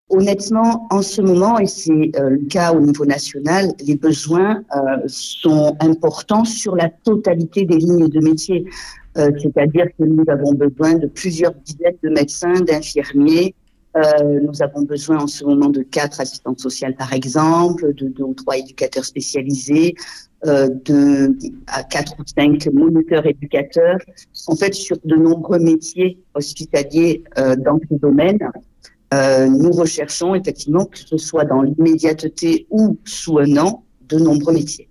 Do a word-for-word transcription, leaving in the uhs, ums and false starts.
Honnêtement, en ce moment, et c'est euh, le cas au niveau national, les besoins euh, sont importants sur la totalité des lignes de métier. Euh, c'est-à-dire que nous avons besoin de plusieurs dizaines de médecins, d'infirmiers. Euh, nous avons besoin en ce moment de quatre assistantes sociales, par exemple, de deux ou trois éducateurs spécialisés, euh, de à quatre ou cinq moniteurs éducateurs. En fait, sur de nombreux métiers hospitaliers euh, dans ce domaine. Euh, nous recherchons effectivement, que ce soit dans l'immédiateté ou sous un an, de nombreux métiers.